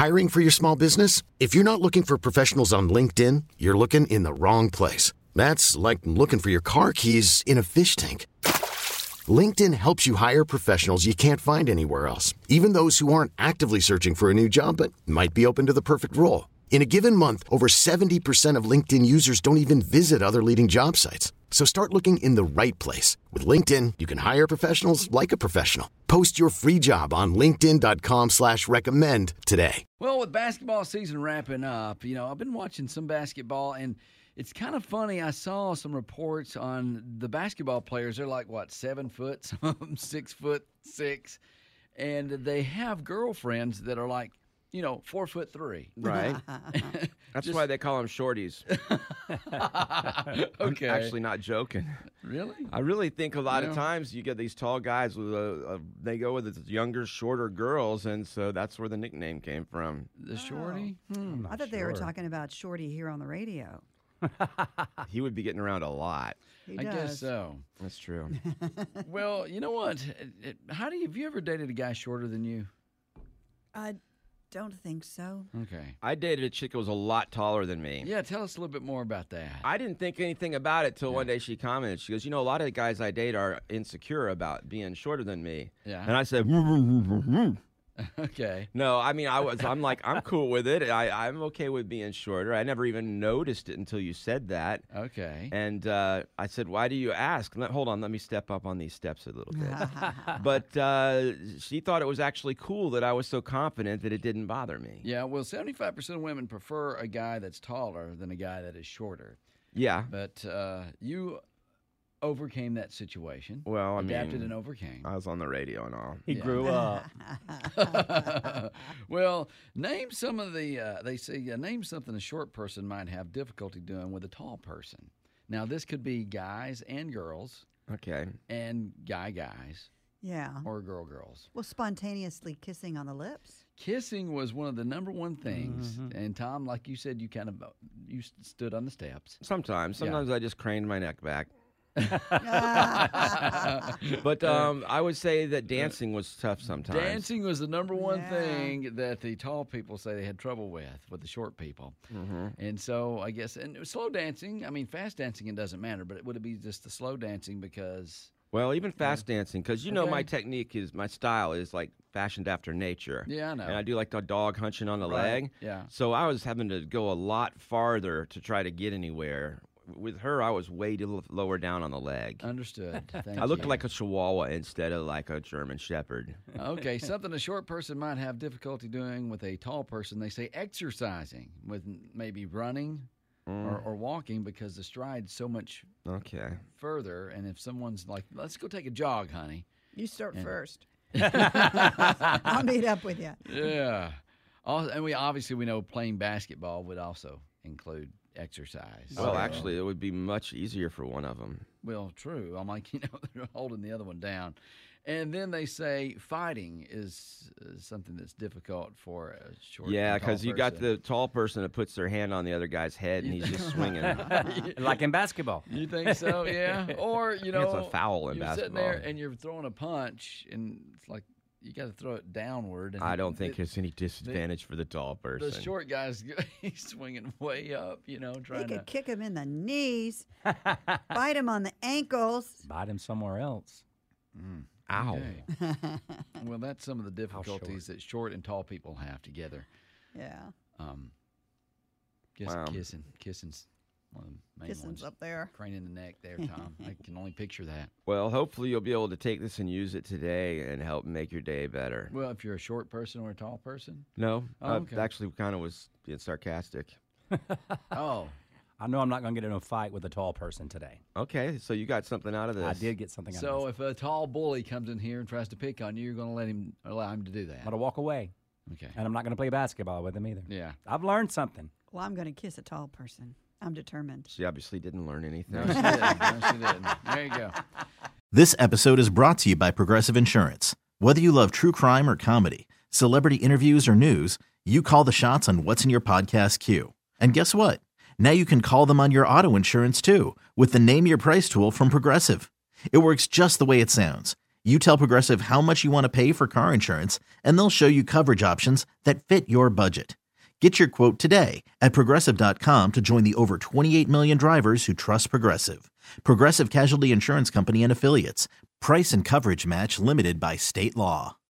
Hiring for your small business? If you're not looking for professionals on LinkedIn, you're looking in the wrong place. That's like looking for your car keys in a fish tank. LinkedIn helps you hire professionals you can't find anywhere else, even those who aren't actively searching for a new job but might be open to the perfect role. In a given month, over 70% of LinkedIn users don't even visit other leading job sites. So start looking in the right place. With LinkedIn, you can hire professionals like a professional. Post your free job on linkedin.com/recommend today. Well, with basketball season wrapping up, I've been watching some basketball, and it's kind of funny. I saw some reports on the basketball players. They're like, 7 foot, some of them 6'6", and they have girlfriends that are like, 4'3". Right. That's why they call them shorties. Okay. I'm actually not joking. Really? I really think a lot of times you get these tall guys with they go with the younger, shorter girls, and so that's where the nickname came from. The shorty? I thought they were talking about Shorty here on the radio. He would be getting around a lot. He I does. guess so. That's true. Well, you know what? Have you ever dated a guy shorter than you? I don't think so. Okay. I dated a chick who was a lot taller than me. Yeah, tell us a little bit more about that. I didn't think anything about it till one day she commented. She goes, a lot of the guys I date are insecure about being shorter than me. Yeah. And I said, Okay. No, I mean, I'm like, I'm cool with it. I'm okay with being shorter. I never even noticed it until you said that. Okay. And I said, why do you ask? Hold on, let me step up on these steps a little bit. But she thought it was actually cool that I was so confident that it didn't bother me. Yeah, well, 75% of women prefer a guy that's taller than a guy that is shorter. Yeah. But you overcame that situation. Well, adapted and overcame. I was on the radio and all. He grew up. Well, name some of the. They say name something a short person might have difficulty doing with a tall person. Now, this could be guys and girls. Okay. And guys. Yeah. Or girls. Well, spontaneously kissing on the lips. Kissing was one of the number one things. Mm-hmm. And Tom, like you said, you stood on the steps. Sometimes I just craned my neck back. But I would say that dancing was tough sometimes. Dancing was the number one thing that the tall people say they had trouble with the short people. Mm-hmm. And so I guess, and slow dancing, fast dancing, it doesn't matter, but would it be just the slow dancing because... Well, even fast dancing, because my style is like fashioned after nature. Yeah, I know. And I do like the dog hunching on the leg. Yeah. So I was having to go a lot farther to try to get anywhere. With her, I was way lower down on the leg. Understood. I looked like a Chihuahua instead of like a German Shepherd. Okay, something a short person might have difficulty doing with a tall person. They say exercising, with maybe running or walking, because the stride's so much further. And if someone's like, let's go take a jog, honey. You start first. I'll meet up with you. Yeah. And we know playing basketball would also include exercise. Well, actually, it would be much easier for one of them. Well, true. I'm like, they're holding the other one down. And then they say fighting is something that's difficult for a short Yeah, because you got the tall person that puts their hand on the other guy's head and he's just swinging. Like in basketball. You think so? Yeah. Or, it's a foul in basketball. You're sitting there and you're throwing a punch, and it's like, you got to throw it downward. And I don't think there's any disadvantage for the tall person. The short guy's he's swinging way up, trying to kick him in the knees, bite him on the ankles. Bite him somewhere else. Ow. Okay. Well, that's some of the difficulties that short and tall people have together. Yeah. Kissing's one of the main Kissing's ones. up there. Craning the neck there, Tom. I can only picture that. Well, hopefully you'll be able to take this and use it today and help make your day better. Well, if you're a short person or a tall person? No. Okay. Actually kind of was being sarcastic. Oh. I know I'm not going to get in a fight with a tall person today. Okay, so you got something out of this. I did get something out of So this. if a tall bully comes in here and tries to pick on you, you're going to allow him to do that? I'm going to walk away. Okay. And I'm not going to play basketball with him either. Yeah. I've learned something. Well, I'm going to kiss a tall person. I'm determined. She obviously didn't learn anything. No, she didn't. No, she didn't. There you go. This episode is brought to you by Progressive Insurance. Whether you love true crime or comedy, celebrity interviews or news, you call the shots on what's in your podcast queue. And guess what? Now you can call them on your auto insurance too with the Name Your Price tool from Progressive. It works just the way it sounds. You tell Progressive how much you want to pay for car insurance, and they'll show you coverage options that fit your budget. Get your quote today at Progressive.com to join the over 28 million drivers who trust Progressive. Progressive Casualty Insurance Company and Affiliates. Price and coverage match limited by state law.